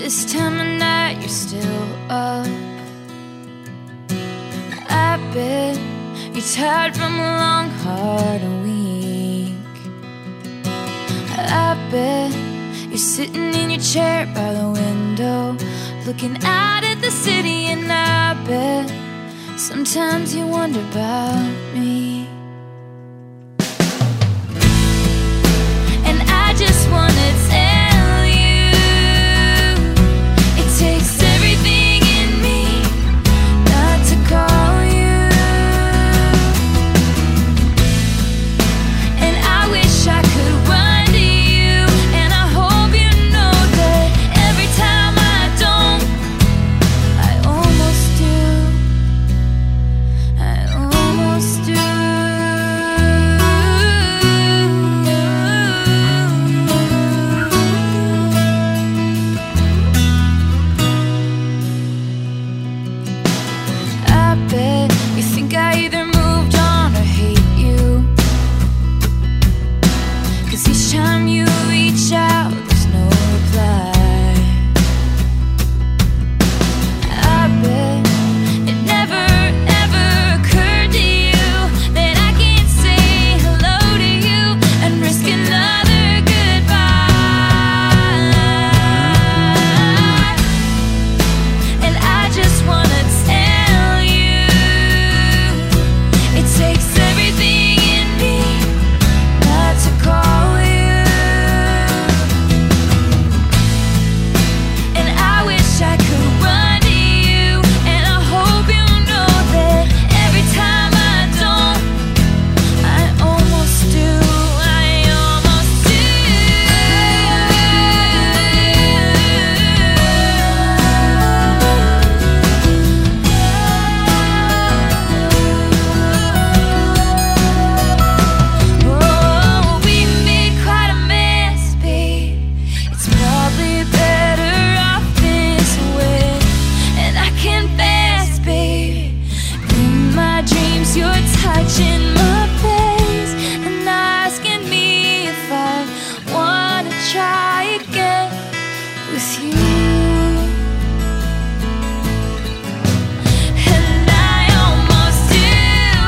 This time of night you're still up. I bet you're tired from a long, hard week. I bet you're sitting in your chair by the window, looking out at the city. And I bet sometimes you wonder about me. And I just wanna tell you, it takes everything in me not to call you. And I wish I could run to you, and I hope you know that every time I don't, I almost do. I almost do. I bet you think I either moved on or hate you, 'cause each time you reach out, there's no reply. I bet it never ever occurred to you that I can't say hello to you and risk another goodbye. And I just wanna tell you, it takes everything in me not to call you. And I wish I could run to you, and I hope you know that every time I don't, I almost do. I almost do. Oh, we made quite a mess, babe. It's probably better off this way. And I confess, babe, in my dreams you're touching my face and asking me if I wanna try again with you. And I almost do.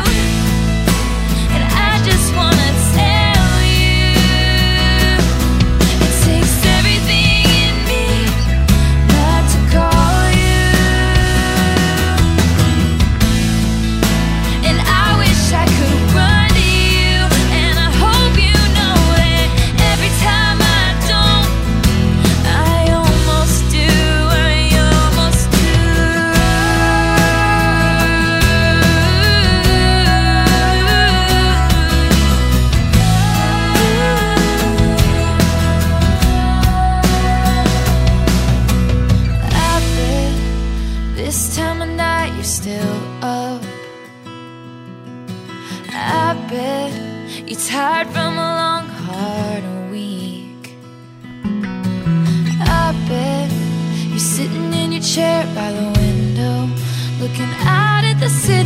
And I just wanna tell you, it takes everything in me not to call you. And I wish I could run to you, and I hope you know that every time I don't, I almost do. I almost do. I bet this time of night you're still up. I bet you're tired from a long, hard week. I bet you're sitting in your chair by the window, looking out at the city.